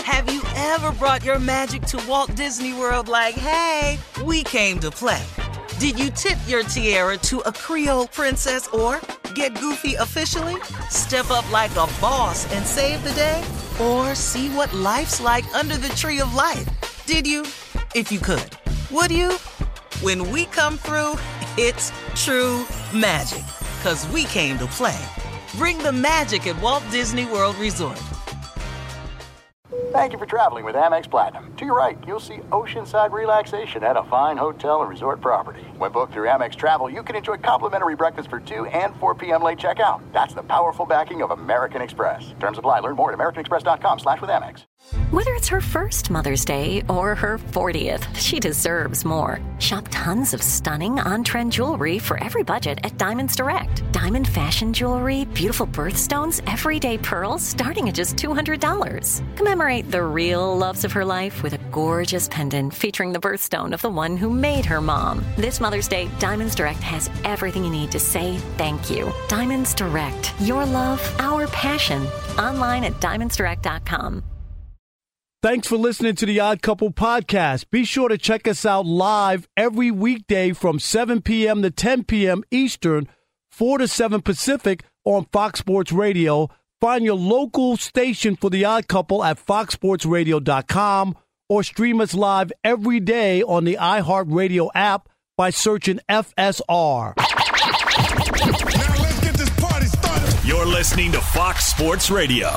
Have you ever brought your magic to Walt Disney World like, hey, we came to play? Did you tip your tiara to a Creole princess or get goofy officially? Step up like a boss and save the day? Or see what life's like under the tree of life? Did you? If you could. Would you? When we come through, it's true magic. 'Cause we came to play. Bring the magic at Walt Disney World Resort. Thank you for traveling with Amex Platinum. To your right, you'll see oceanside relaxation at a fine hotel and resort property. When booked through Amex Travel, you can enjoy complimentary breakfast for 2 and 4 p.m. late checkout. That's the powerful backing of American Express. Terms apply. Learn more at americanexpress.com/withAmex. Whether it's her first Mother's Day or her 40th, she deserves more. Shop tons of stunning on-trend jewelry for every budget at Diamonds Direct. Diamond fashion jewelry, beautiful birthstones, everyday pearls starting at just $200. Commemorate the real loves of her life with a gorgeous pendant featuring the birthstone of the one who made her mom. This Mother's Day, Diamonds Direct has everything you need to say thank you. Diamonds Direct. Your love, our passion. Online at diamondsdirect.com. Thanks for listening to the Odd Couple podcast. Be sure to check us out live every weekday from 7 p.m. to 10 p.m. Eastern, 4 to 7 Pacific on Fox Sports Radio. Find your local station for the Odd Couple at foxsportsradio.com or stream us live every day on the iHeartRadio app by searching FSR. Now let's get this party started. You're listening to Fox Sports Radio.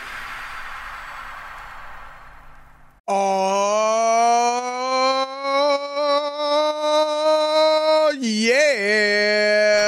Oh, yeah.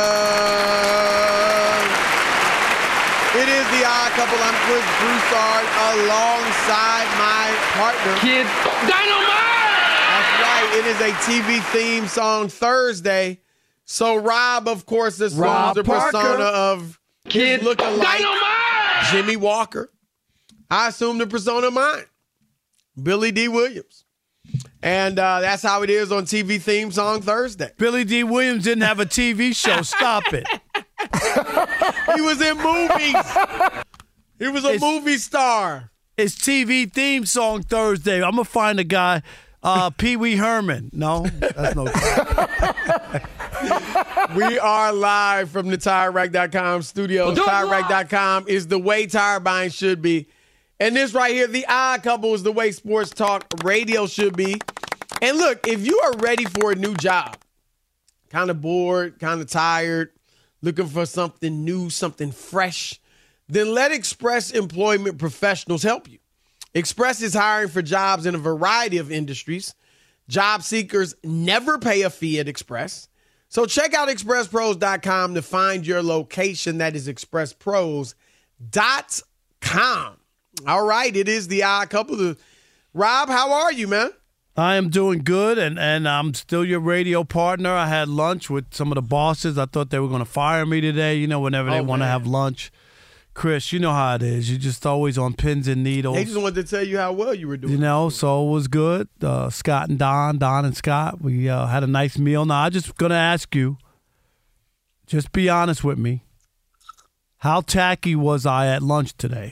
It is the Odd Couple. I'm Chris Broussard alongside my partner, Kid Dynamite. That's right. It is a TV theme song Thursday. So Rob, of course, assumes the persona of Kid looking like Dynamite. Jimmy Walker. I assume the persona of mine, Billy D. Williams. And that's how it is on TV theme song Thursday. Billy D. Williams didn't have a TV show. Stop it. He was in movies. He was a movie star. It's TV theme song Thursday. I'm going to find a guy, Pee Wee Herman. No, that's no good. We are live from the TireRack.com studios. TireRack.com is the way tire buying should be. And this right here, the Odd Couple, is the way sports talk radio should be. And look, if you are ready for a new job, kind of bored, kind of tired, looking for something new, something fresh, then let Express Employment Professionals help you. Express is hiring for jobs in a variety of industries. Job seekers never pay a fee at Express. So check out expresspros.com to find your location. That is expresspros.com. All right, it is the Odd Couple. Rob, how are you, man? I am doing good, and I'm still your radio partner. I had lunch with some of the bosses. I thought they were going to fire me today, whenever they want to have lunch. Chris, you know how it is. You're just always on pins and needles. They just wanted to tell you how well you were doing. So it was good. Scott and Don and Scott, we had a nice meal. Now, I'm just going to ask you, just be honest with me. How tacky was I at lunch today?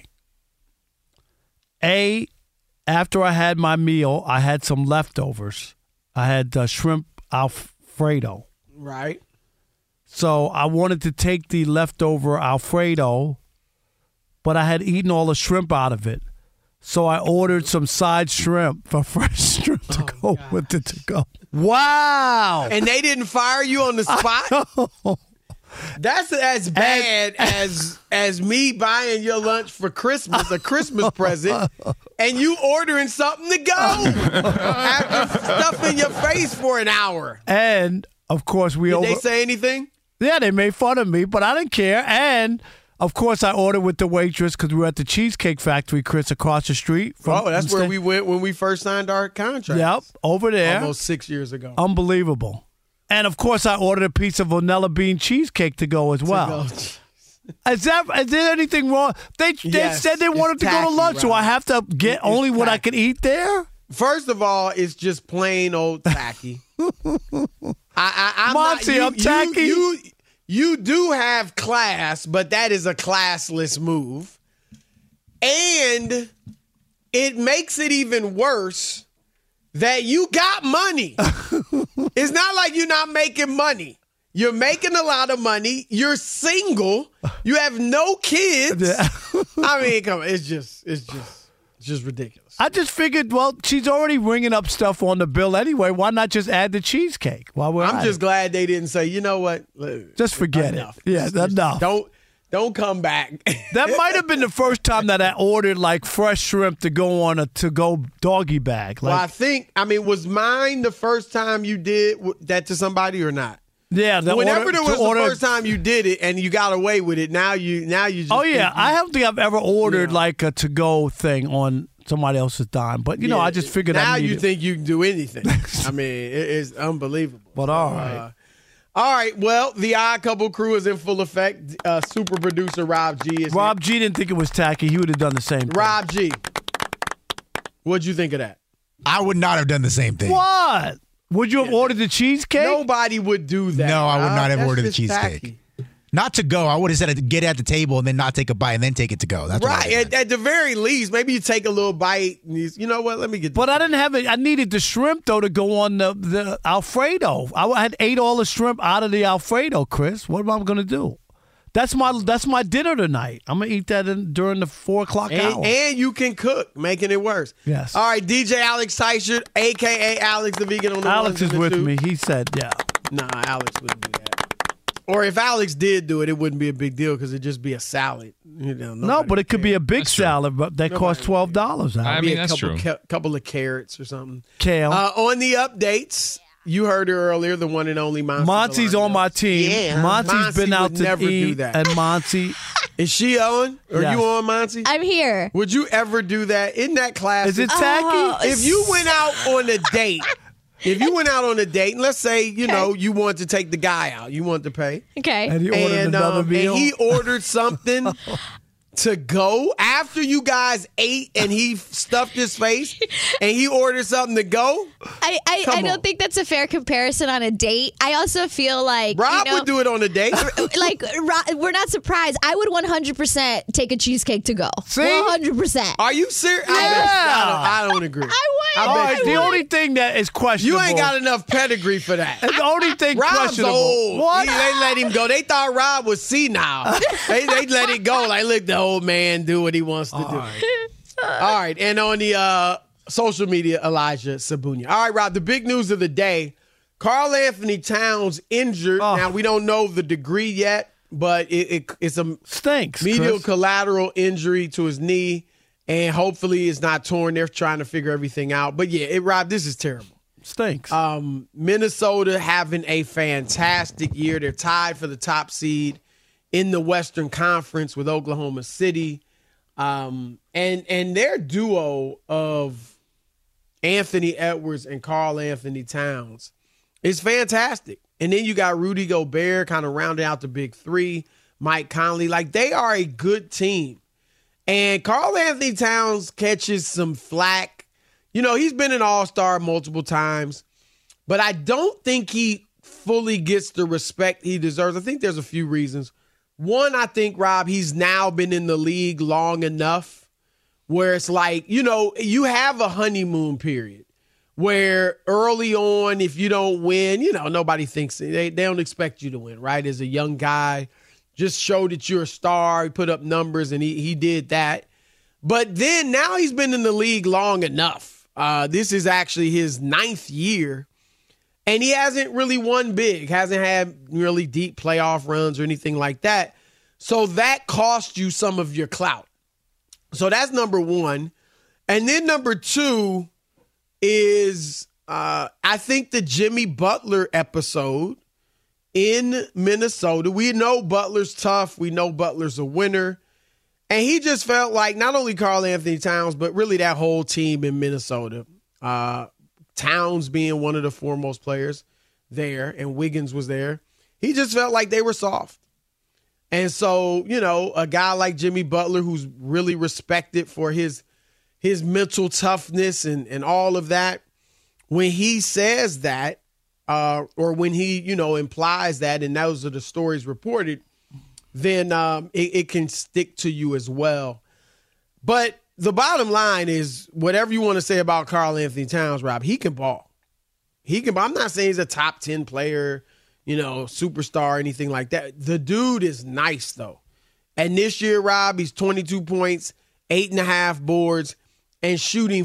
After I had my meal, I had some leftovers. I had shrimp Alfredo. Right. So I wanted to take the leftover Alfredo, but I had eaten all the shrimp out of it. So I ordered some side shrimp for fresh shrimp to go with it to go. Wow. And they didn't fire you on the spot? That's as bad as me buying your lunch for Christmas, a Christmas present, and you ordering something to go after stuffing your face for an hour. And, of course, Did they say anything? Yeah, they made fun of me, but I didn't care. And, of course, I ordered with the waitress because we were at the Cheesecake Factory, Chris, across the street. That's where we went when we first signed our contract. Yep, over there. Almost 6 years ago. Unbelievable. And, of course, I ordered a piece of vanilla bean cheesecake to go as well. Is there anything wrong? They said they wanted to go to lunch, so I have to get only what I can eat there? First of all, it's just plain old tacky. I'm tacky. You do have class, but that is a classless move. And it makes it even worse that you got money. It's not like you're not making money. You're making a lot of money. You're single. You have no kids. I mean, come on. It's just ridiculous. I just figured, well, she's already ringing up stuff on the bill anyway. Why not just add the cheesecake while we're I'm just glad they didn't say, you know what? Just forget enough. it. Yeah, enough. Don't come back. That might have been the first time that I ordered like fresh shrimp to go on a to-go doggy bag. Like, well, was mine the first time you did that to somebody or not? Yeah, whenever there was the first time you did it and you got away with it, now you just. Oh yeah, I don't think I've ever ordered like a to-go thing on somebody else's dime, but you know, I just figured now I needed. You think you can do anything. I mean, it is unbelievable. But all right. All right, well, the Odd Couple crew is in full effect. Super producer Rob G is Rob G didn't think it was tacky. He would have done the same thing. Rob G, what'd you think of that? I would not have done the same thing. What? Would you have ordered the cheesecake? Nobody would do that. No, I would not have That's ordered the just cheesecake. tacky. Not to go. I would have said to get at the table and then not take a bite and then take it to go. That's right. At the very least, maybe you take a little bite. And you know what? Let me get. But I didn't have it. I needed the shrimp though to go on the Alfredo. I had ate all the shrimp out of the Alfredo, Chris. What am I going to do? That's my dinner tonight. I'm gonna eat that during the 4 o'clock hour. And you can cook, making it worse. Yes. All right, DJ Alex Teichert, a.k.a. Alex the Vegan on the Alex is with two. me. He said, yeah. Nah, Alex wouldn't do that. Or if Alex did do it, it wouldn't be a big deal because it'd just be a salad. You know, no, but it could be a big salad, but that costs $12. I mean, that's true. Couple of carrots or something. Kale. On the updates. You heard her earlier, the one and only Monty. Monty's on my team. Yeah, Monty's been out to never eat, do that. and Monty. Is she on? Are Yes. you on, Monty? I'm here. Would you ever do that? Isn't that classic? Is it tacky? If you went out on a date, and let's say, you know, you want to take the guy out, you want to pay. Okay. And he ordered another meal. And he ordered something to go after you guys ate and he stuffed his face and he ordered something to go. I don't think that's a fair comparison on a date. I also feel like Rob would do it on a date. Like we're not surprised. I would 100% take a cheesecake to go. See? 100%. Are you serious? Yeah. I don't agree. I would. All right, the only thing that is questionable. You ain't got enough pedigree for that. The only thing Rob's questionable. old. What? They let him go. They thought Rob was senile. they let it go. Like, look, the old man do what he wants to do. All right. And on the social media, Elijah Sabunia. All right, Rob, the big news of the day, Karl Anthony Towns injured. Now, we don't know the degree yet, but it's a stinks. medial Chris. collateral injury to his knee, and hopefully it's not torn. They're trying to figure everything out. But, yeah, Rob, this is terrible. Stinks. Minnesota having a fantastic year. They're tied for the top seed in the Western Conference with Oklahoma City. And their duo of Anthony Edwards and Karl Anthony Towns is fantastic. And then you got Rudy Gobert kind of rounding out the big three, Mike Conley. Like, they are a good team. And Karl Anthony Towns catches some flack. You know, he's been an all-star multiple times, but I don't think he fully gets the respect he deserves. I think there's a few reasons. One, I think, Rob, he's now been in the league long enough where it's like, you know, you have a honeymoon period where early on, if you don't win, you know, nobody thinks they don't expect you to win, right? As a young guy, just show that you're a star, he put up numbers, and he did that. But then now he's been in the league long enough. This is actually his 9th year. And he hasn't really won big, hasn't had really deep playoff runs or anything like that. So that cost you some of your clout. So that's number one. And then number two is I think the Jimmy Butler episode in Minnesota. We know Butler's tough. We know Butler's a winner. And he just felt like not only Karl Anthony Towns, but really that whole team in Minnesota. Towns being one of the foremost players there, and Wiggins was there. He just felt like they were soft. And so, you know, a guy like Jimmy Butler, who's really respected for his mental toughness and all of that, when he says that, or when he, you know, implies that, and those are the stories reported, then it can stick to you as well. But the bottom line is, whatever you want to say about Karl-Anthony Towns, Rob, he can ball. I'm not saying he's a top 10 player, superstar, anything like that. The dude is nice, though. And this year, Rob, he's 22 points, 8.5 boards, and shooting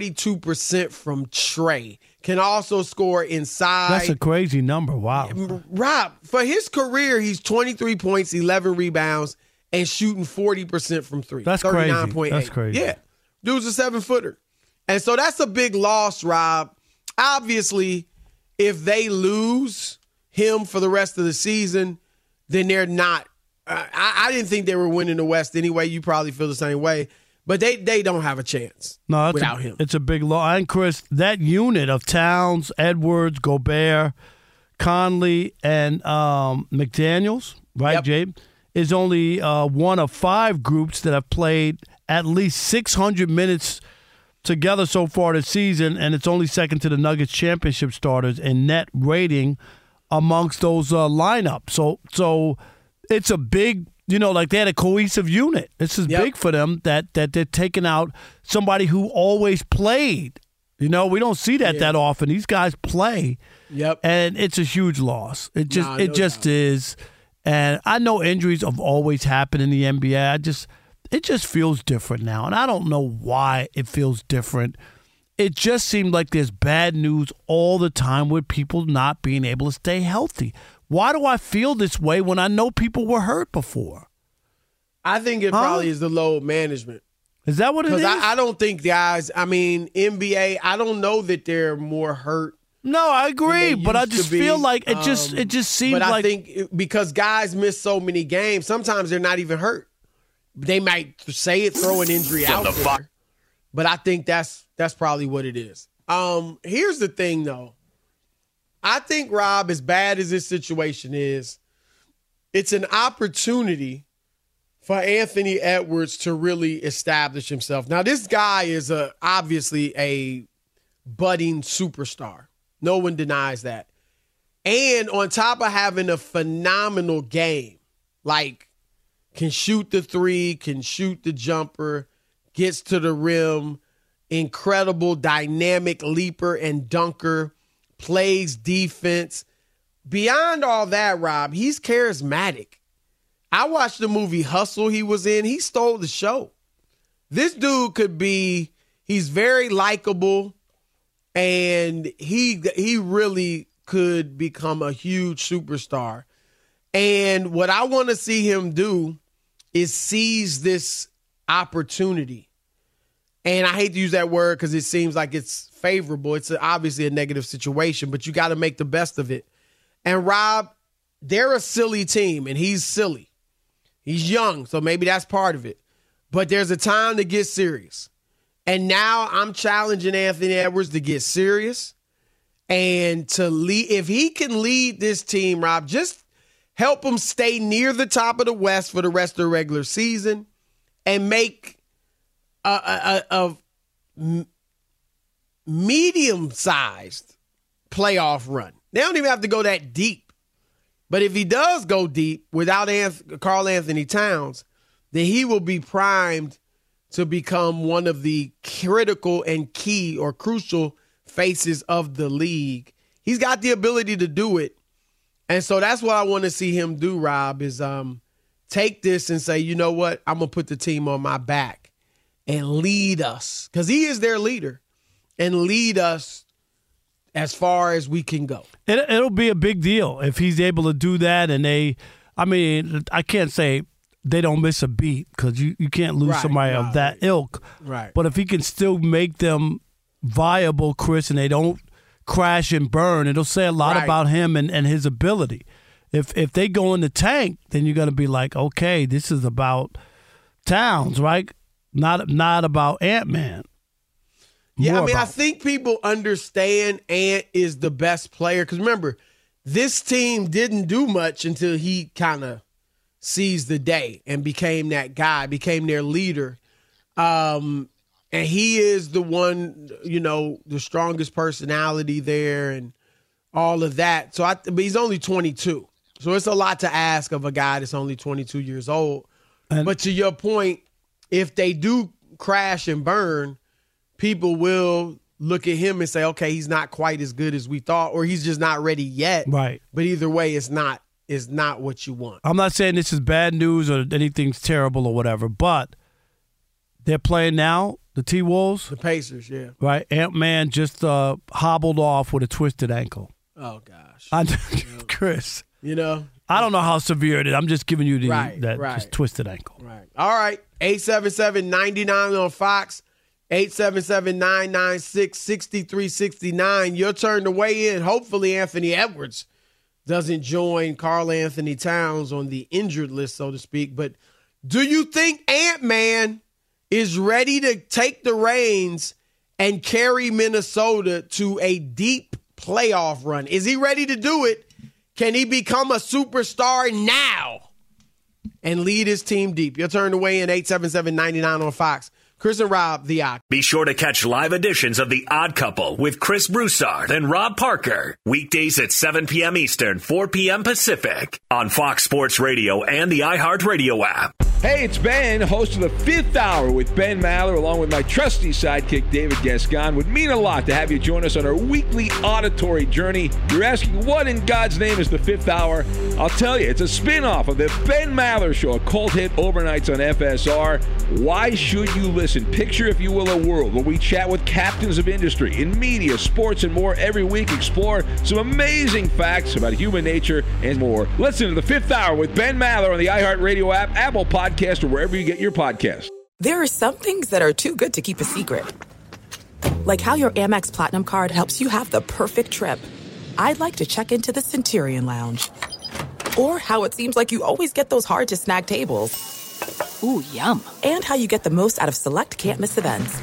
42% from Trey. Can also score inside. That's a crazy number. Wow. Rob, for his career, he's 23 points, 11 rebounds, and shooting 40% from three. That's 39.8. crazy. That's crazy. Yeah. Dude's a 7-footer. And so that's a big loss, Rob. Obviously, if they lose him for the rest of the season, then they're not. I didn't think they were winning the West anyway. You probably feel the same way. But they don't have a chance without him. It's a big loss. And, Chris, that unit of Towns, Edwards, Gobert, Conley, and McDaniels, right, Yep. Jabe, is only one of 5 groups that have played at least 600 minutes together so far this season, and it's only second to the Nuggets championship starters in net rating amongst those lineups. So it's a big, like they had a cohesive unit. This is big for them that they're taking out somebody who always played. We don't see that often. These guys play. Yep. And it's a huge loss. It just is. And I know injuries have always happened in the NBA. It just feels different now. And I don't know why it feels different. It just seemed like there's bad news all the time with people not being able to stay healthy. Why do I feel this way when I know people were hurt before? I think it probably is the load management. Is that what it is? Because I don't think guys, NBA, I don't know that they're more hurt. No, I agree, but I just feel like it just seems like. But I think because guys miss so many games, sometimes they're not even hurt. They might say it, throw an injury out there. But I think that's probably what it is. Here's the thing, though. I think, Rob, as bad as this situation is, it's an opportunity for Anthony Edwards to really establish himself. Now, this guy is obviously a budding superstar. No one denies that. And on top of having a phenomenal game, like can shoot the three, can shoot the jumper, gets to the rim, incredible dynamic leaper and dunker, plays defense. Beyond all that, Rob, he's charismatic. I watched the movie Hustle he was in. He stole the show. This dude he's very likable, and he really could become a huge superstar. And what I want to see him do is seize this opportunity. And I hate to use that word because it seems like it's favorable. It's obviously a negative situation, but you got to make the best of it. And Rob, they're a silly team, and he's silly. He's young, so maybe that's part of it. But there's a time to get serious. And now I'm challenging Anthony Edwards to get serious and to lead. If he can lead this team, Rob, just help him stay near the top of the West for the rest of the regular season and make a medium-sized playoff run. They don't even have to go that deep. But if he does go deep without Karl-Anthony Towns, then he will be primed to become one of the critical and key or crucial faces of the league. He's got the ability to do it. And so that's what I want to see him do, Rob, is take this and say, you know what, I'm going to put the team on my back and lead us, because he is their leader, and lead us as far as we can go. It'll be a big deal if he's able to do that. And I can't say they don't miss a beat, because you can't lose somebody of that ilk. Right. But if he can still make them viable, Chris, and they don't crash and burn, it'll say a lot about him and his ability. If they go in the tank, then you're going to be like, okay, this is about Towns, right? Not about Ant-Man. Yeah, I think people understand Ant is the best player. Because remember, this team didn't do much until he kind of seized the day and became that guy, became their leader. And he is the one, the strongest personality there and all of that. But he's only 22. So it's a lot to ask of a guy that's only 22 years old. But to your point, if they do crash and burn, people will look at him and say, okay, he's not quite as good as we thought, or he's just not ready yet. Right. But either way, it's not what you want. I'm not saying this is bad news or anything's terrible or whatever, but they're playing now, the T-Wolves. The Pacers, yeah. Right. Ant-Man just hobbled off with a twisted ankle. Oh, gosh. Chris. You know? I don't know how severe it is. I'm just giving you just twisted ankle. Right. All right. 877-99 on Fox. 877-996-6369. Your turn to weigh in. Hopefully Anthony Edwards doesn't join Karl Anthony Towns on the injured list, so to speak. But do you think Ant-Man is ready to take the reins and carry Minnesota to a deep playoff run? Is he ready to do it? Can he become a superstar now and lead his team deep? Your turn to weigh in. 877-99 on Fox. Chris and Rob, The Odd. Be sure to catch live editions of The Odd Couple with Chris Broussard and Rob Parker. Weekdays at 7 p.m. Eastern, 4 p.m. Pacific on Fox Sports Radio and the iHeartRadio app. Hey, it's Ben, host of the Fifth Hour with Ben Maller, along with my trusty sidekick, David Gascon. Would mean a lot to have you join us on our weekly auditory journey. You're asking, what in God's name is the Fifth Hour? I'll tell you, it's a spin-off of the Ben Maller Show, a cult hit overnights on FSR. Why should you listen? Picture, if you will, a world where we chat with captains of industry in media, sports, and more every week. Explore some amazing facts about human nature and more. Listen to the Fifth Hour with Ben Maller on the iHeartRadio app, Apple Podcast, or wherever you get your podcasts. There are some things that are too good to keep a secret. Like how your Amex Platinum card helps you have the perfect trip. I'd like to check into the Centurion Lounge. Or how it seems like you always get those hard-to-snag tables. Ooh, yum. And how you get the most out of select can't-miss events.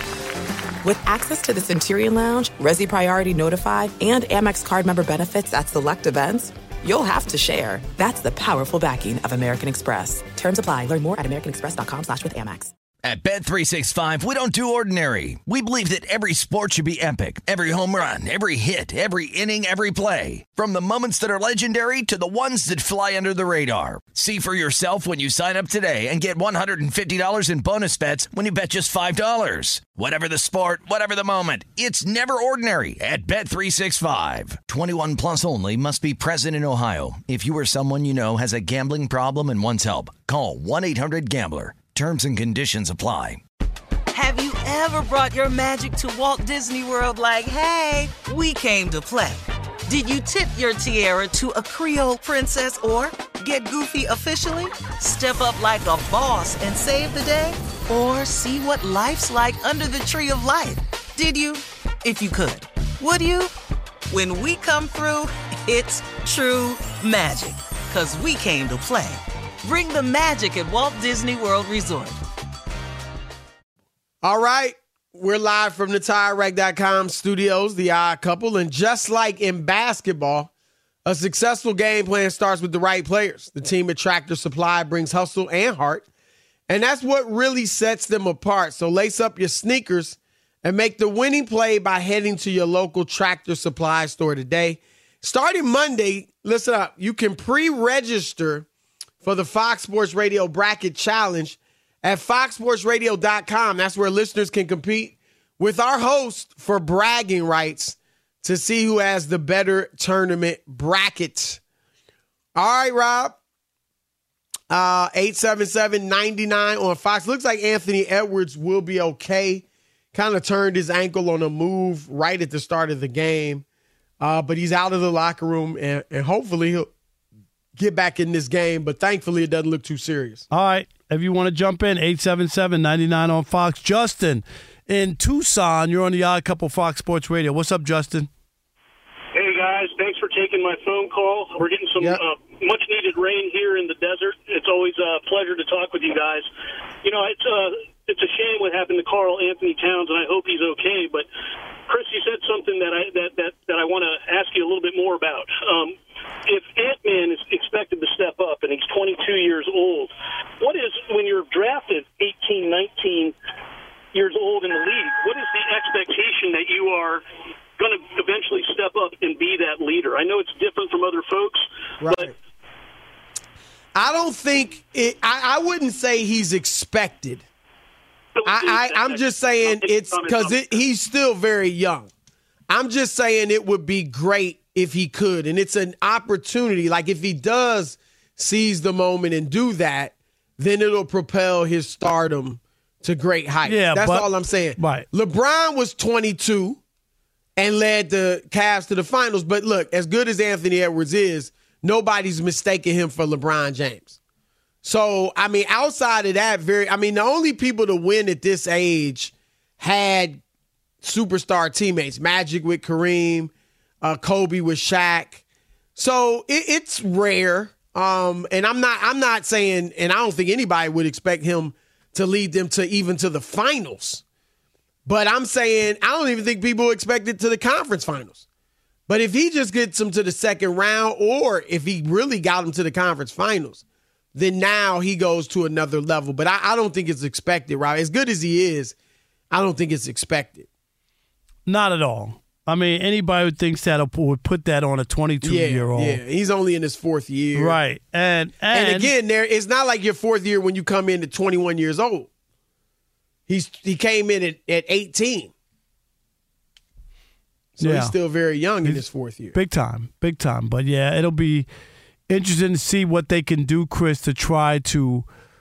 With access to the Centurion Lounge, Resi Priority Notify, and Amex card member benefits at select events, you'll have to share. That's the powerful backing of American Express. Terms apply. Learn more at americanexpress.com/withAmex. At Bet365, we don't do ordinary. We believe that every sport should be epic. Every home run, every hit, every inning, every play. From the moments that are legendary to the ones that fly under the radar. See for yourself when you sign up today and get $150 in bonus bets when you bet just $5. Whatever the sport, whatever the moment, it's never ordinary at Bet365. 21 plus only. Must be present in Ohio. If you or someone you know has a gambling problem and wants help, call 1-800-GAMBLER. Terms and conditions apply. Have you ever brought your magic to Walt Disney World like, hey, we came to play? Did you tip your tiara to a Creole princess or get goofy officially? Step up like a boss and save the day? Or see what life's like under the tree of life? Did you? If you could. Would you? When we come through, it's true magic. 'Cause we came to play. Bring the magic at Walt Disney World Resort. All right. We're live from the TireRack.com studios, The Odd Couple. And just like in basketball, a successful game plan starts with the right players. The team at Tractor Supply brings hustle and heart. And that's what really sets them apart. So lace up your sneakers and make the winning play by heading to your local Tractor Supply store today. Starting Monday, listen up, you can pre-register for the Fox Sports Radio Bracket Challenge at foxsportsradio.com. That's where listeners can compete with our host for bragging rights to see who has the better tournament bracket. All right, Rob. 877-99 on Fox. Looks like Anthony Edwards will be okay. Kind of turned his ankle on a move right at the start of the game. But he's out of the locker room, and hopefully he'll get back in this game, but thankfully it doesn't look too serious. All right. If you want to jump in, 877-99 on Fox. Justin in Tucson, you're on the Odd Couple Fox Sports Radio. What's up, Justin? Hey, guys. Thanks for taking my phone call. We're getting some much-needed rain here in the desert. It's always a pleasure to talk with you guys. You know, it's a shame what happened to Karl Anthony Towns, and I hope he's okay. But, Chris, you said something that I want to ask you a little bit more about. If Ant-Man is expected to step up and he's 22 years old, what is, when you're drafted 18, 19 years old in the league, what is the expectation that you are going to eventually step up and be that leader? I know it's different from other folks, but I don't think I wouldn't say he's expected. I'm just saying it's because he's still very young. I'm just saying it would be great if he could. And it's an opportunity. Like if he does seize the moment and do that, then it'll propel his stardom to great heights. Yeah, that's all I'm saying. Right. LeBron was 22 and led the Cavs to the finals. But look, as good as Anthony Edwards is, nobody's mistaking him for LeBron James. So, I mean, outside of that, the only people to win at this age had superstar teammates. Magic with Kareem, Kobe with Shaq. So it's rare. And I'm not saying, and I don't think anybody would expect him to lead them to even to the finals. But I'm saying I don't even think people expect it to the conference finals. But if he just gets them to the second round, or if he really got them to the conference finals, then now he goes to another level. But I don't think it's expected, right? As good as he is, I don't think it's expected. Not at all. I mean, anybody who thinks that would put that on a 22-year-old. Yeah, he's only in his fourth year. Right. And again, it's not like your fourth year when you come in at 21 years old. He came in at 18. So he's still very young in his fourth year. Big time. But, yeah, it'll be interesting to see what they can do, Chris, to try to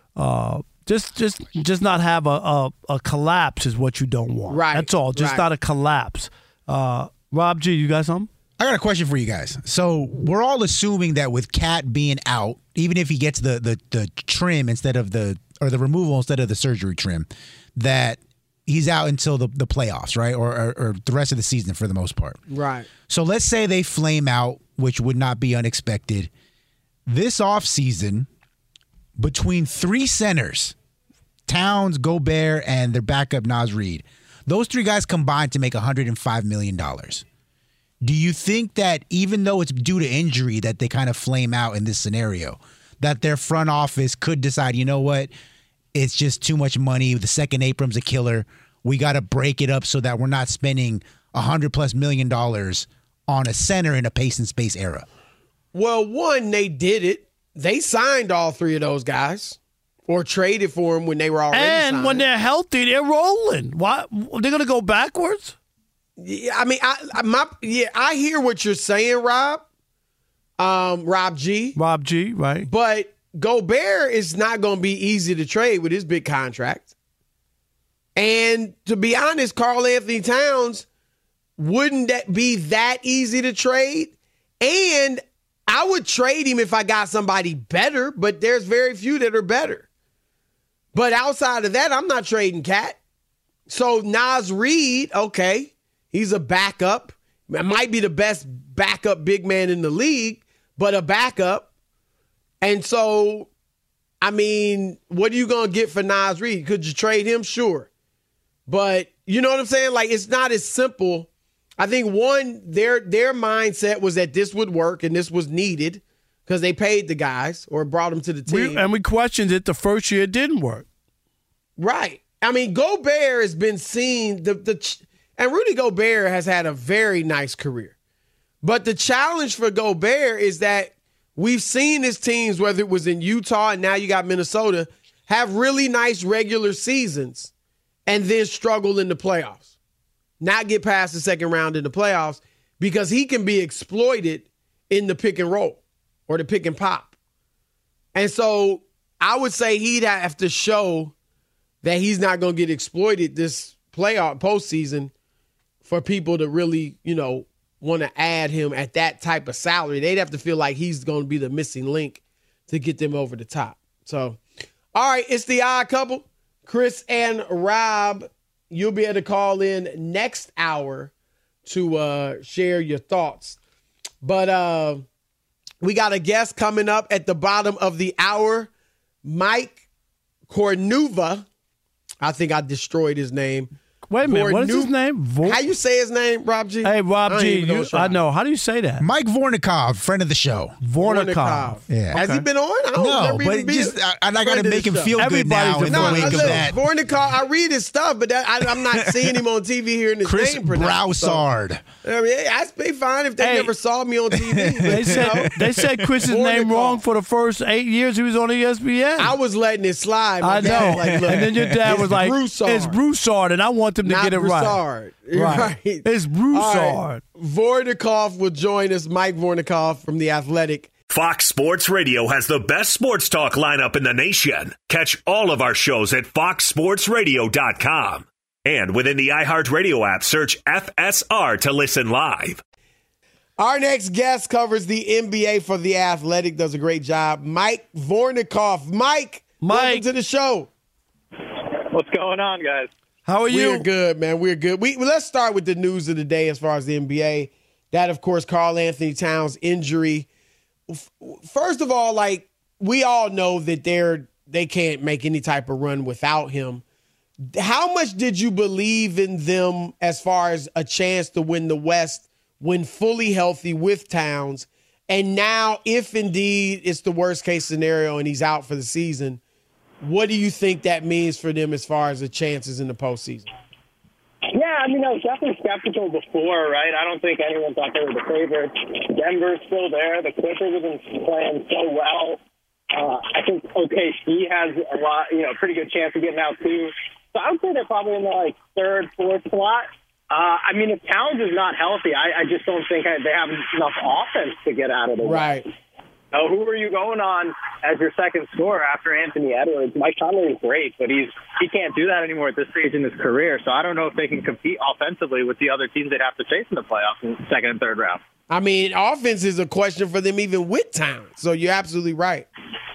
just not have a collapse is what you don't want. Right. That's all. Just not a collapse. Rob G, you got something? I got a question for you guys. So we're all assuming that with Cat being out, even if he gets the trim instead of the removal instead of the surgery trim, that he's out until the playoffs, right? Or the rest of the season for the most part. Right. So let's say they flame out, which would not be unexpected. This offseason, between three centers, Towns, Gobert, and their backup Naz Reid, those three guys combined to make $105 million. Do you think that even though it's due to injury that they kind of flame out in this scenario, that their front office could decide, you know what, it's just too much money. The second Abram's a killer. We got to break it up so that we're not spending $100+ million on a center in a pace and space era? Well, one, they did it. They signed all three of those guys. Or traded for them when they were already signed. When they're healthy, they're rolling. Why? They're going to go backwards? Yeah, I mean, I hear what you're saying, Rob. Rob G. Rob G, right. But Gobert is not going to be easy to trade with his big contract. And to be honest, Karl Anthony Towns, wouldn't that be that easy to trade? And I would trade him if I got somebody better, but there's very few that are better. But outside of that, I'm not trading Cat. So Naz Reid, okay, he's a backup. Might be the best backup big man in the league, but a backup. And so, I mean, what are you going to get for Naz Reid? Could you trade him? Sure. But you know what I'm saying? Like, it's not as simple. I think, one, their mindset was that this would work and this was needed because they paid the guys or brought them to the team. We questioned it the first year. It didn't work. Right. I mean, Gobert has been seen, and Rudy Gobert has had a very nice career. But the challenge for Gobert is that we've seen his teams, whether it was in Utah and now you got Minnesota, have really nice regular seasons and then struggle in the playoffs. Not get past the second round in the playoffs because he can be exploited in the pick and roll or the pick and pop. And so I would say he'd have to show that he's not going to get exploited this postseason for people to really, want to add him at that type of salary. They'd have to feel like he's going to be the missing link to get them over the top. So, all right, it's the Odd Couple. Chris and Rob, you'll be able to call in next hour to share your thoughts. But we got a guest coming up at the bottom of the hour, Mike Cornuva. I think I destroyed his name. Wait a minute. What is his name? How you say his name, Rob G? Hey, Rob G. I know. How do you say that? Mike Vornikov, friend of the show. Vornikov. Yeah. Has he been on? No, but just I got to make him feel good now in the wake of that. Vornikov, I read his stuff, but I'm not seeing him on TV hearing his Chris name pronounced. Broussard. I mean, I'd be fine if they never saw me on TV. But, they said Chris's name wrong for the first 8 years he was on ESPN. I was letting it slide. I know. Like, look, and then your dad was like, Broussard. it's Broussard, and I want them to get it Broussard. right. It's Broussard. Right. Vornikov will join us, Mike Vornikov from The Athletic. Fox Sports Radio has the best sports talk lineup in the nation. Catch all of our shows at foxsportsradio.com. And within the iHeartRadio app, search FSR to listen live. Our next guest covers the NBA for The Athletic, does a great job. Mike Vornikov. Mike, welcome to the show. What's going on, guys? How are you? We're good, man. We're good. Let's start with the news of the day as far as the NBA. That, of course, Karl Anthony Towns' injury. First of all, like, we all know that they can't make any type of run without him. How much did you believe in them as far as a chance to win the West when fully healthy with Towns? And now, if indeed it's the worst case scenario and he's out for the season, what do you think that means for them as far as the chances in the postseason? Yeah, I mean, I was definitely skeptical before, right? I don't think anyone thought they were the favorites. Denver's still there. The Clippers have been playing so well. I think OKC has a lot, pretty good chance of getting out too. So I would say they're probably in the third, fourth slot. I mean, if Towns is not healthy, I just don't think they have enough offense to get out of the Right. Who are you going on as your second scorer after Anthony Edwards? Mike Conley is great, but he can't do that anymore at this stage in his career. So I don't know if they can compete offensively with the other teams they'd have to face in the playoffs in the second and third round. I mean, offense is a question for them even with Towns. So you're absolutely right.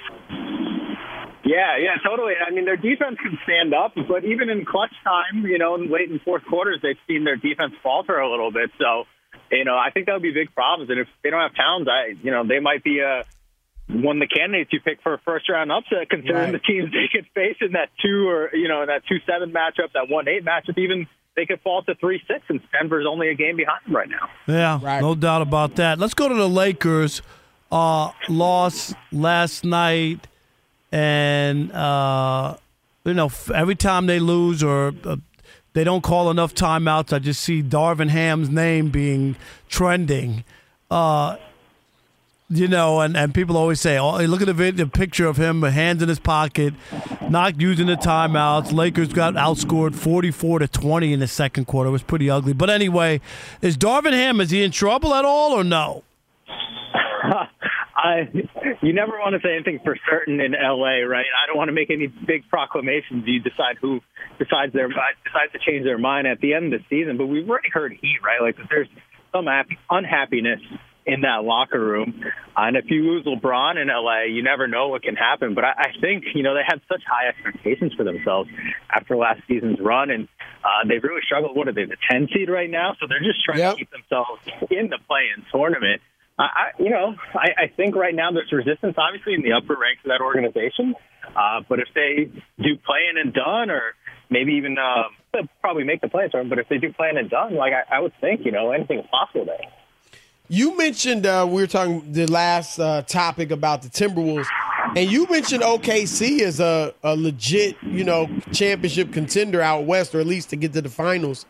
Yeah, totally. I mean, their defense can stand up, but even in clutch time, late in fourth quarters, they've seen their defense falter a little bit. So, I think that would be big problems. And if they don't have Towns, they might be one of the candidates you pick for a first-round upset, considering the teams they could face in that 2 or, that 2-7 matchup, that 1-8 matchup, even they could fall to 3-6, and Denver's only a game behind them right now. Yeah, no doubt about that. Let's go to the Lakers. Lost last night. And, every time they lose or they don't call enough timeouts, I just see Darvin Ham's name being trending. And people always say, oh, look at the picture of him, hands in his pocket, not using the timeouts. Lakers got outscored 44-20 in the second quarter. It was pretty ugly. But anyway, is Darvin Ham, is he in trouble at all or no? You never want to say anything for certain in L.A., right? I don't want to make any big proclamations. You decide who decides to change their mind at the end of the season. But we've already heard heat, right? Like there's some unhappiness in that locker room. And if you lose LeBron in L.A., you never know what can happen. But I think, they had such high expectations for themselves after last season's run. And they've really struggled. What are they, the 10 seed right now? So they're just trying to keep themselves in the play-in tournament. I think right now there's resistance, obviously, in the upper ranks of that organization. But if they do play in and done, or maybe even they'll probably make the play-in tournament, but if they do play in and done, I would think, anything is possible there. You mentioned, we were talking the last topic about the Timberwolves, and you mentioned OKC as a legit, championship contender out west, or at least to get to the finals.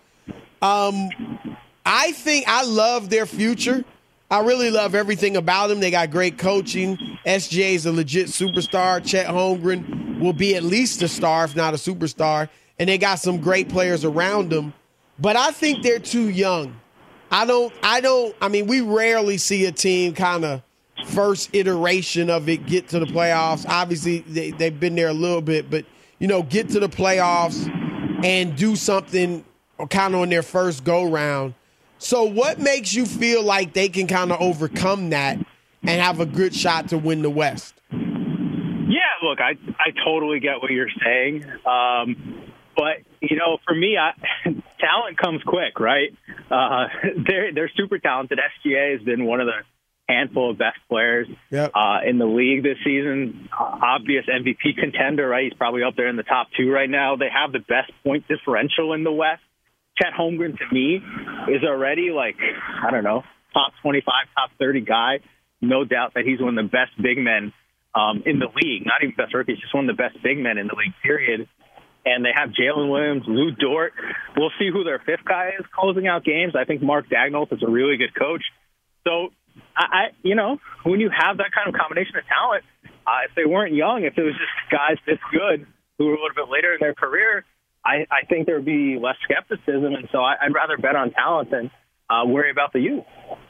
I think I love their future. I really love everything about them. They got great coaching. SGA is a legit superstar. Chet Holmgren will be at least a star, if not a superstar. And they got some great players around them. But I think they're too young. I mean, we rarely see a team kind of first iteration of it get to the playoffs. Obviously, they've been there a little bit. But, get to the playoffs and do something kind of on their first go-round. So what makes you feel like they can kind of overcome that and have a good shot to win the West? Yeah, look, I totally get what you're saying. But, for me, talent comes quick, right? They're super talented. SGA has been one of the handful of best players in the league this season. Obvious MVP contender, right? He's probably up there in the top 2 right now. They have the best point differential in the West. Chet Holmgren, to me, is already like, I don't know, top 25, top 30 guy. No doubt that he's one of the best big men in the league. Not even best rookie, he's just one of the best big men in the league, period. And they have Jalen Williams, Lou Dort. We'll see who their fifth guy is closing out games. I think Mark Daigneault is a really good coach. So, when you have that kind of combination of talent, if they weren't young, if it was just guys this good who were a little bit later in their career, I think there would be less skepticism. And so I'd rather bet on talent than worry about the youth.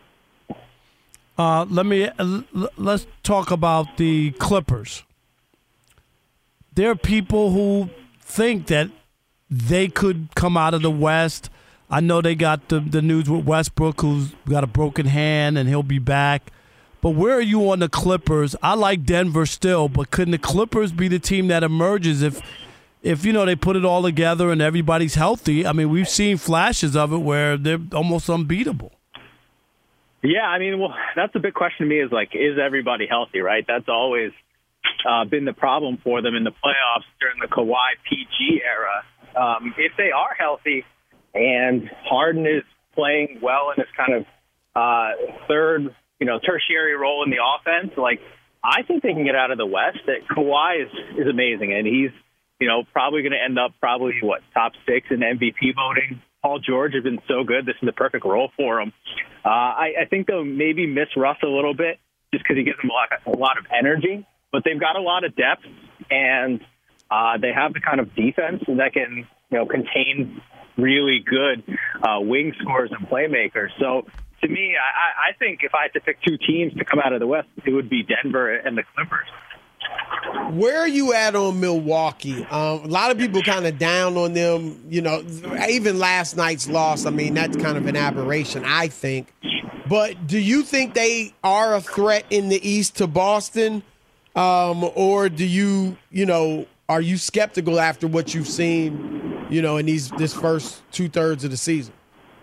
Let's talk about the Clippers. There are people who think that they could come out of the West. I know they got the news with Westbrook, who's got a broken hand, and he'll be back. But where are you on the Clippers? I like Denver still, but couldn't the Clippers be the team that emerges if they put it all together and everybody's healthy? I mean, we've seen flashes of it where they're almost unbeatable. Yeah, I mean, well, that's the big question to me is everybody healthy, right? That's always been the problem for them in the playoffs during the Kawhi PG era. If they are healthy and Harden is playing well in this kind of third, tertiary role in the offense, I think they can get out of the West. That Kawhi is amazing, and he's, probably going to end up top 6 in MVP voting. Paul George has been so good. This is the perfect role for him. I think they'll maybe miss Russ a little bit just because he gives them a lot of energy. But they've got a lot of depth, and they have the kind of defense that can, contain really good wing scorers and playmakers. So to me, I think if I had to pick two teams to come out of the West, it would be Denver and the Clippers. Where are you at on Milwaukee? A lot of people kind of down on them. Even last night's loss, I mean, that's kind of an aberration, I think. But do you think they are a threat in the East to Boston? Or do you, are you skeptical after what you've seen, in this first 2/3 of the season?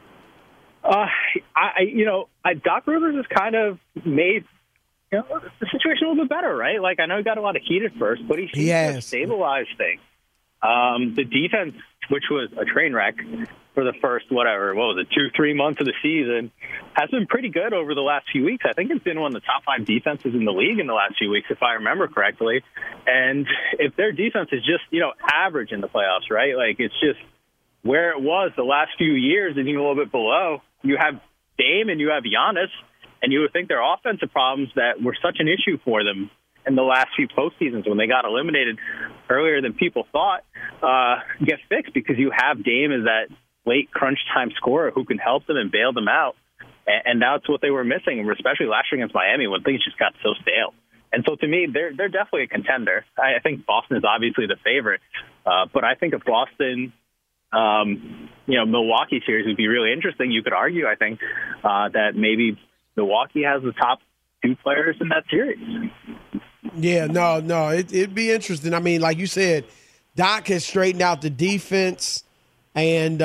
Doc Rivers has kind of made the situation a little bit better, right? I know he got a lot of heat at first, but he seems to have stabilized things. The defense, which was a train wreck for the first, 2-3 months of the season, has been pretty good over the last few weeks. I think it's been one of the top 5 defenses in the league in the last few weeks, if I remember correctly. And if their defense is just, average in the playoffs, right? It's just where it was the last few years and even a little bit below. You have Dame and you have Giannis, and you would think their offensive problems that were such an issue for them in the last few postseasons when they got eliminated earlier than people thought get fixed because you have Dame as that late crunch time scorer who can help them and bail them out. And that's what they were missing, especially last year against Miami when things just got so stale. And so to me, they're definitely a contender. I think Boston is obviously the favorite. But I think if Boston, Milwaukee series would be really interesting. You could argue, I think, that maybe Milwaukee has the top 2 players in that series. Yeah, no, it'd be interesting. I mean, like you said, Doc has straightened out the defense, and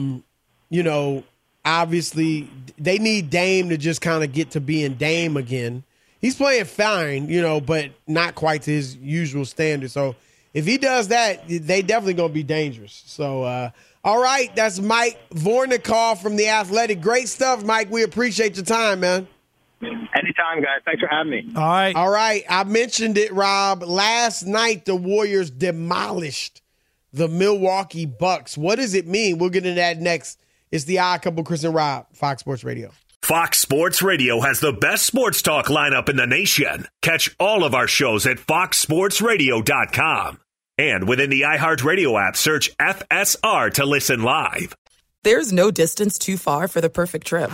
obviously they need Dame to just kind of get to being Dame again. He's playing fine, but not quite to his usual standard. So if he does that, they definitely going to be dangerous. So, all right, that's Mike Vornikoff from The Athletic. Great stuff, Mike. We appreciate your time, man. Anytime, guys. Thanks for having me. All right. I mentioned it, Rob. Last night, the Warriors demolished the Milwaukee Bucks. What does it mean? We'll get into that next. It's the Odd Couple, Chris and Rob, Fox Sports Radio. Fox Sports Radio has the best sports talk lineup in the nation. Catch all of our shows at foxsportsradio.com. And within the iHeartRadio app, search FSR to listen live. There's no distance too far for the perfect trip.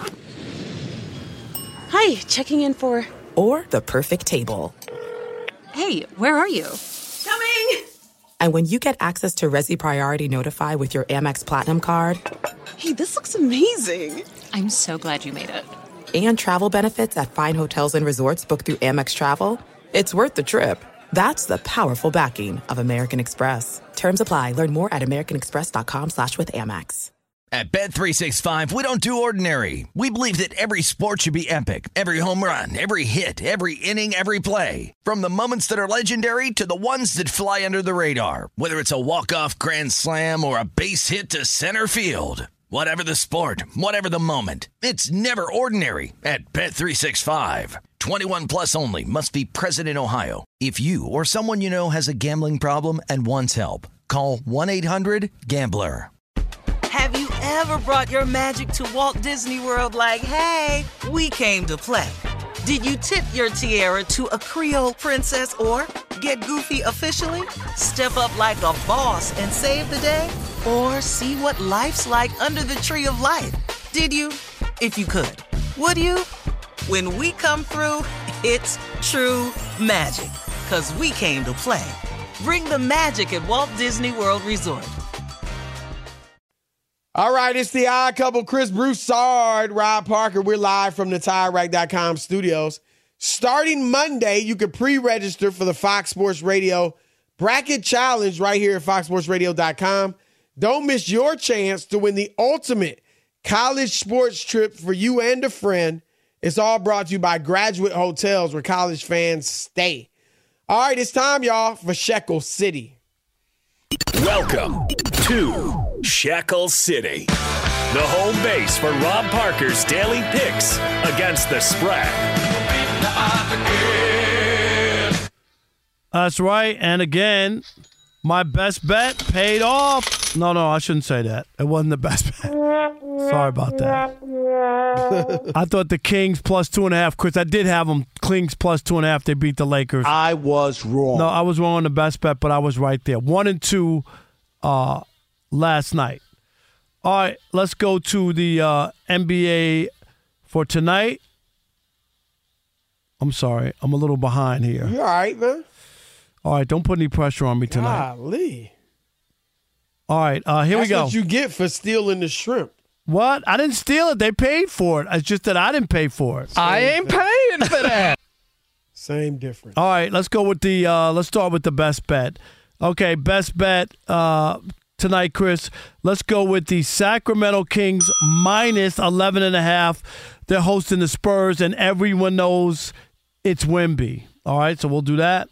Hi, checking in for... Or the perfect table. Hey, where are you? Coming! And when you get access to Resi Priority Notify with your Amex Platinum card... Hey, this looks amazing. I'm so glad you made it. And travel benefits at fine hotels and resorts booked through Amex Travel. It's worth the trip. That's the powerful backing of American Express. Terms apply. Learn more at americanexpress.com/withAmex. At Bet365, we don't do ordinary. We believe that every sport should be epic. Every home run, every hit, every inning, every play. From the moments that are legendary to the ones that fly under the radar. Whether it's a walk-off grand slam or a base hit to center field. Whatever the sport, whatever the moment. It's never ordinary at Bet365. 21 plus only. Must be present in Ohio. If you or someone you know has a gambling problem and wants help, call 1-800-GAMBLER. Have you ever brought your magic to Walt Disney World like, hey, we came to play? Did you tip your tiara to a Creole princess or get goofy officially? Step up like a boss and save the day? Or see what life's like under the tree of life? Did you? If you could. Would you? When we come through, it's true magic. 'Cause we came to play. Bring the magic at Walt Disney World Resort. All right, it's the Odd Couple. Chris Broussard, Rob Parker. We're live from the TireRack.com studios. Starting Monday, you can pre-register for the Fox Sports Radio Bracket Challenge right here at foxsportsradio.com. Don't miss your chance to win the ultimate college sports trip for you and a friend. It's all brought to you by Graduate Hotels, where college fans stay. All right, it's time, y'all, for Shekel City. Welcome to Shekel City, the home base for Rob Parker's daily picks against the spread. That's right. And again, my best bet paid off. No, I shouldn't say that. It wasn't the best bet. Sorry about that. I thought the Kings plus 2.5. Chris, I did have them. Kings plus 2.5. They beat the Lakers. I was wrong. No, I was wrong on the best bet, but I was right there. 1 and 2 last night. All right, let's go to the NBA for tonight. I'm sorry. I'm a little behind here. You all right, man? All right, don't put any pressure on me tonight. Golly. All right, here we go. That's what you get for stealing the shrimp. What? I didn't steal it. They paid for it. It's just that I didn't pay for it. I ain't paying for that. Same difference. All right, let's go with the let's start with the best bet. Okay, best bet tonight, Chris. Let's go with the Sacramento Kings minus 11.5. They're hosting the Spurs, and everyone knows it's Wemby. All right, so we'll do that.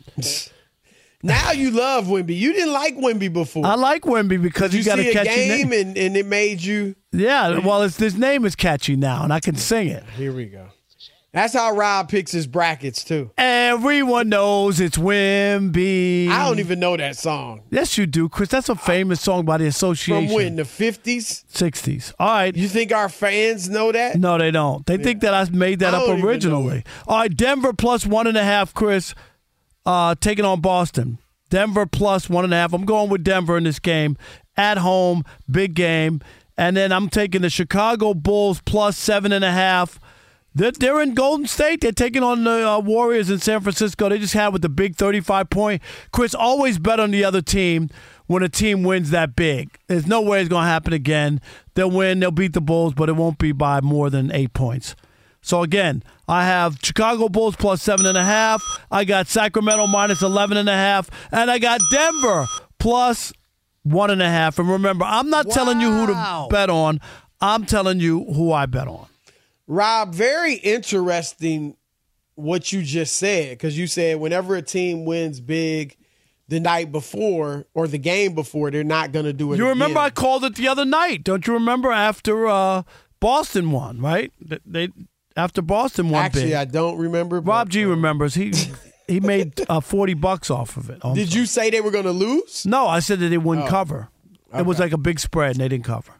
Now you love Wemby. You didn't like Wemby before. I like Wemby because you got to catch a game and it made you. Yeah, well, his name is catchy now, and I can sing it. Here we go. That's how Rob picks his brackets, too. Everyone knows it's Wemby. I don't even know that song. Yes, you do, Chris. That's a famous song by the Association. From when? The 50s? 60s. All right. You think our fans know that? No, they don't. They think that I made that up originally. All right, Denver plus 1.5, Chris, taking on Boston. Denver plus 1.5. I'm going with Denver in this game. At home, big game. And then I'm taking the Chicago Bulls plus 7.5. They're in Golden State. They're taking on the Warriors in San Francisco. They just had with the big 35-point. Chris, always bet on the other team when a team wins that big. There's no way it's going to happen again. They'll win. They'll beat the Bulls, but it won't be by more than 8 points. So, again, I have Chicago Bulls plus 7.5. I got Sacramento minus 11.5. And I got Denver plus 1.5. And remember, I'm not telling you who to bet on. I'm telling you who I bet on. Rob, very interesting what you just said, because you said whenever a team wins big the night before or the game before, they're not going to do it You remember again. I called it the other night. Don't you remember after Boston won, right? After Boston won Actually, big. I don't remember. Rob G remembers. He made $40 off of it. Did you say they were going to lose? No, I said that they wouldn't cover. Okay. It was like a big spread, and they didn't cover.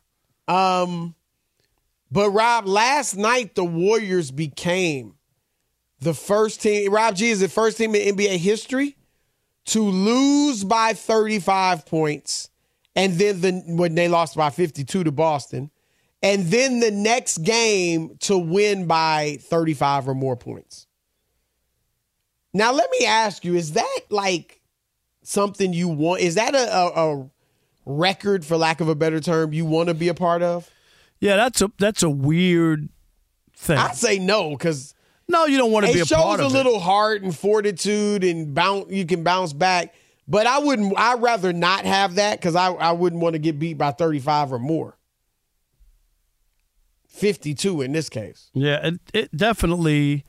But, Rob, last night the Warriors became the first team. Rob G is the first team in NBA history to lose by 35 points, and then when they lost by 52 to Boston, and then the next game to win by 35 or more points. Now, let me ask you, is that like something you want? Is that a record, for lack of a better term, you want to be a part of? Yeah, that's a weird thing. I'd say no, because no, you don't want to be a part of it. It shows a little heart and fortitude, and you can bounce back. But I'd rather not have that, because I wouldn't want to get beat by 35 or more. 52 in this case. Yeah, it definitely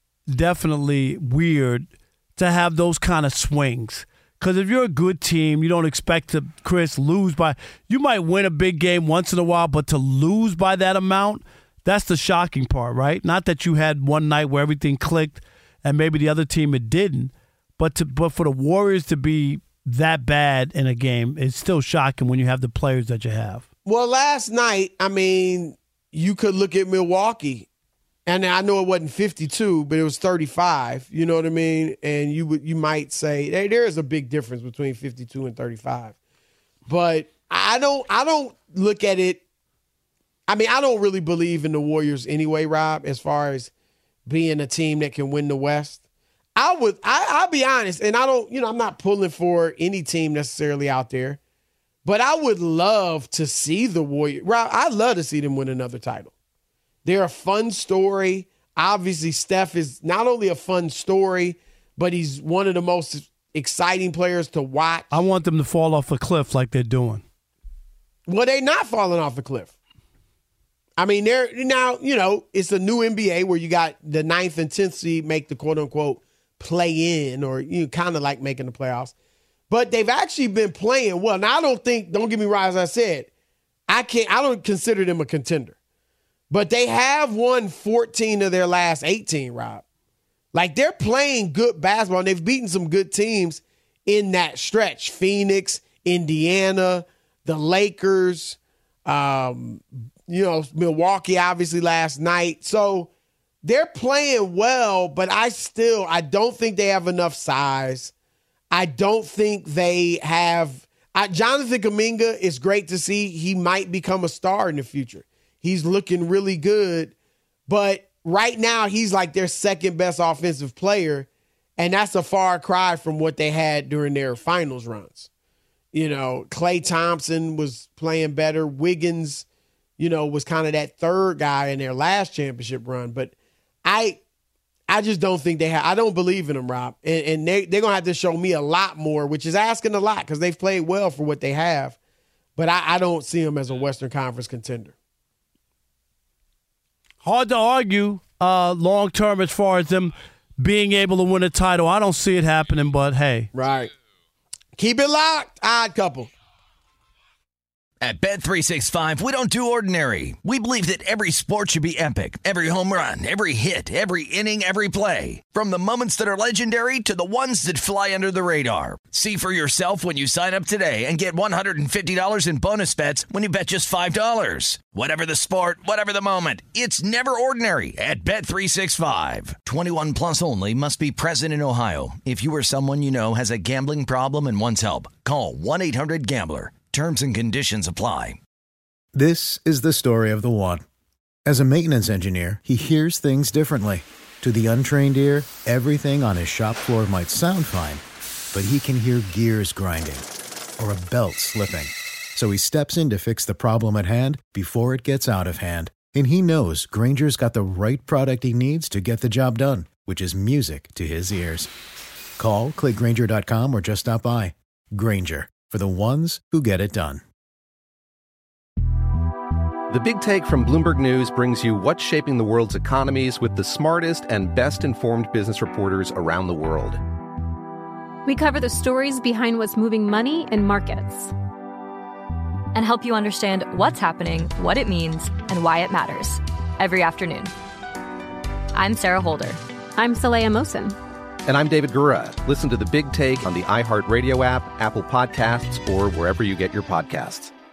weird to have those kind of swings. Because if you're a good team, you don't expect to, Chris, lose by – you might win a big game once in a while, but to lose by that amount, that's the shocking part, right? Not that you had one night where everything clicked and maybe the other team it didn't, but for the Warriors to be that bad in a game, it's still shocking when you have the players that you have. Well, last night, I mean, you could look at Milwaukee, and I know it wasn't 52, but it was 35. You know what I mean? And you might say, hey, there is a big difference between 52 and 35. But I don't look at it. I mean, I don't really believe in the Warriors anyway, Rob, as far as being a team that can win the West. I'll be honest, and I'm not pulling for any team necessarily out there, but I would love to see the Warriors. Rob, I'd love to see them win another title. They're a fun story. Obviously, Steph is not only a fun story, but he's one of the most exciting players to watch. I want them to fall off a cliff like they're doing. Well, they're not falling off a cliff. I mean, they're now, it's a new NBA where you got the 9th and 10th seed make the quote-unquote play in, or kind of like making the playoffs. But they've actually been playing well. Now, don't get me wrong, as I said, I don't consider them a contender. But they have won 14 of their last 18, Rob. Like, they're playing good basketball, and they've beaten some good teams in that stretch. Phoenix, Indiana, the Lakers, Milwaukee, obviously, last night. So they're playing well, but I don't think they have enough size. I don't think they have Jonathan Kuminga is great to see. He might become a star in the future. He's looking really good, but right now he's like their second best offensive player, and that's a far cry from what they had during their finals runs. Klay Thompson was playing better. Wiggins, was kind of that third guy in their last championship run, but I just don't think they have. I don't believe in them, Rob, and they're going to have to show me a lot more, which is asking a lot because they've played well for what they have, but I don't see them as a Western Conference contender. Hard to argue long term as far as them being able to win a title. I don't see it happening, but hey. Right. Keep it locked, Odd Couple. At Bet365, we don't do ordinary. We believe that every sport should be epic. Every home run, every hit, every inning, every play. From the moments that are legendary to the ones that fly under the radar. See for yourself when you sign up today and get $150 in bonus bets when you bet just $5. Whatever the sport, whatever the moment, it's never ordinary at Bet365. 21 plus only. Must be present in Ohio. If you or someone you know has a gambling problem and wants help, call 1-800-GAMBLER. Terms and conditions apply. This is the story of the one. As a maintenance engineer, he hears things differently. To the untrained ear, everything on his shop floor might sound fine, but he can hear gears grinding or a belt slipping. So he steps in to fix the problem at hand before it gets out of hand. And he knows Grainger's got the right product he needs to get the job done, which is music to his ears. Call, click Grainger.com, or just stop by. Grainger, for the ones who get it done. The Big Take from Bloomberg News brings you what's shaping the world's economies with the smartest and best-informed business reporters around the world. We cover the stories behind what's moving money and markets, and help you understand what's happening, what it means, and why it matters every afternoon. I'm Sarah Holder. I'm Saleha Mohsin. And I'm David Gura. Listen to The Big Take on the iHeartRadio app, Apple Podcasts, or wherever you get your podcasts.